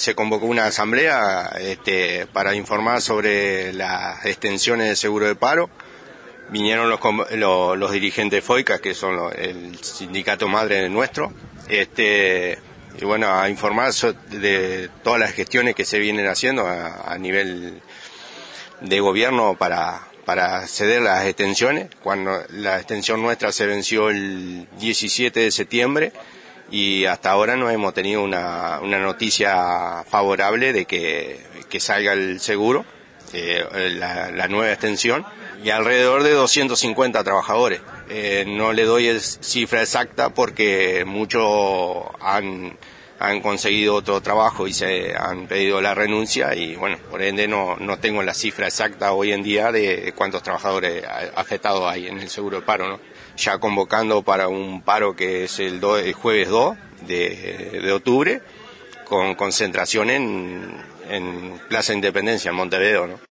se convocó una asamblea para informar sobre las extensiones del seguro de paro. Vinieron los dirigentes de FOICA, que son el sindicato madre nuestro, y bueno, a informar de todas las gestiones que se vienen haciendo a nivel de gobierno para ceder las extensiones. Cuando la extensión nuestra se venció el 17 de septiembre y hasta ahora no hemos tenido una noticia favorable de que salga el seguro, la nueva extensión, y alrededor de 250 trabajadores. No le doy cifra exacta porque muchos han conseguido otro trabajo y se han pedido la renuncia, y bueno, por ende no tengo la cifra exacta hoy en día de cuántos trabajadores afectados hay en el seguro de paro, ¿no? Ya convocando para un paro que es el jueves 2 de octubre, con concentración en Plaza Independencia, en Montevideo, ¿no?